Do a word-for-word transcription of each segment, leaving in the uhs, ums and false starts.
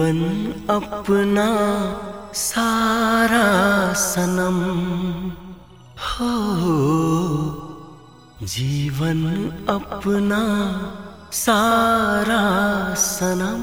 जीवन अपना सारा सनम हो, जीवन अपना सारा सनम।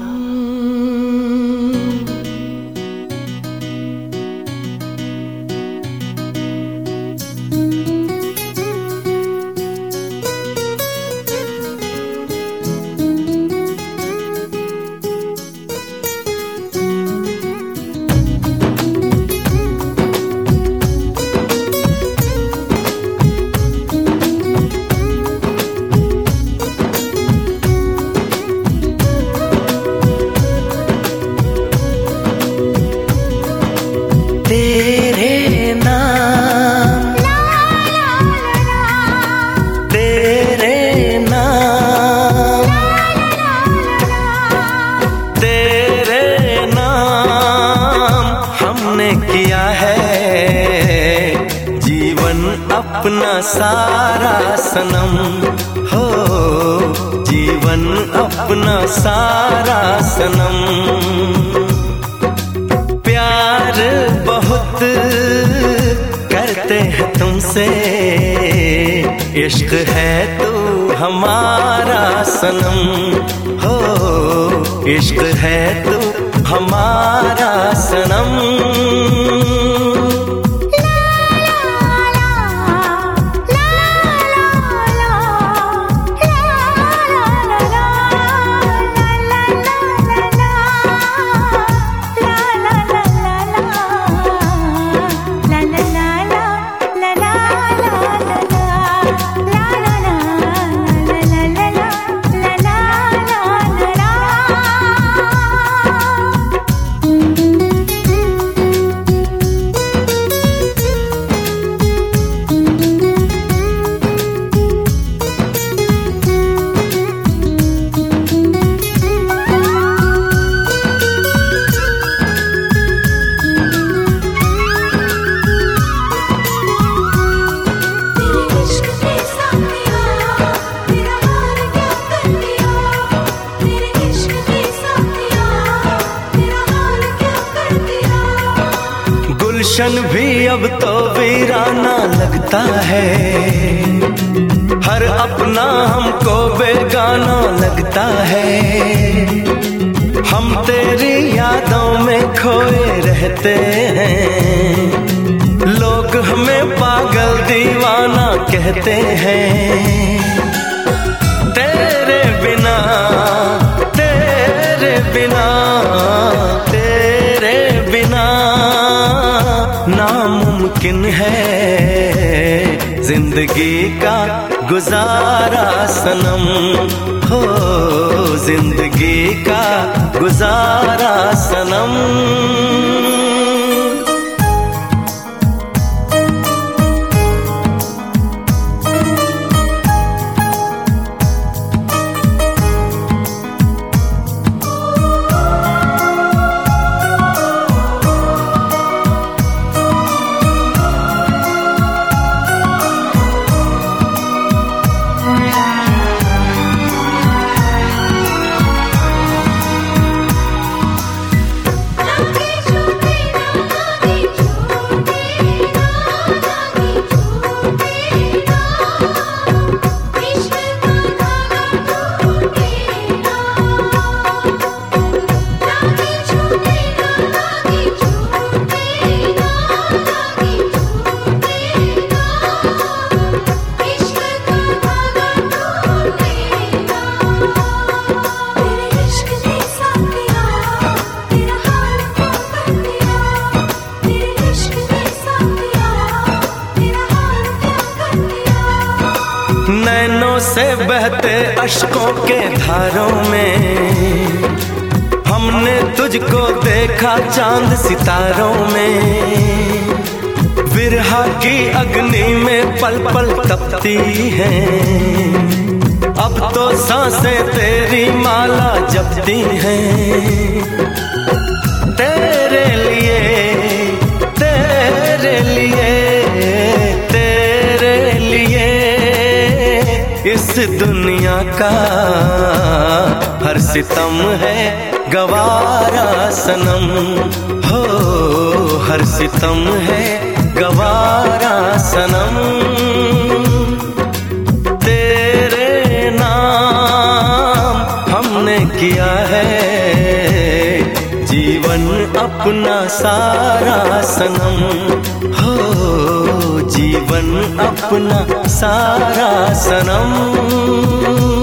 तेरे नाम तेरे नाम तेरे नाम हमने किया है जीवन अपना सारा सनम हो, जीवन अपना सारा सनम। प्यार बहुत करते हैं तुमसे, इश्क है तू हमारा सनम हो, इश्क है तू हमारा सनम। गुलशन भी अब तो वीराना लगता है, हर अपना हमको बेगाना लगता है। हम तेरी यादों में खोए रहते हैं, लोग हमें पागल दीवाना कहते हैं। तेरे बिना तेरे बिना तेरे बिना नामुमकिन है जिंदगी का गुजारा सनम हो, जिंदगी का गुजारा सनम। नैनों से बहते अश्कों के धारों में हमने तुझको देखा चांद सितारों में। विरहा की अग्नि में पल पल तपती हैं, अब तो सांसें तेरी माला जपती हैं। तेरे लिए तेरे लिए तेरे लिए इस दुनिया का हर सितम है गवारा सनम। हो हर सितम है गवारा सनम। तेरे नाम हमने किया है जीवन अपना सारा सनम। हो जीवन अपना सारा सनम।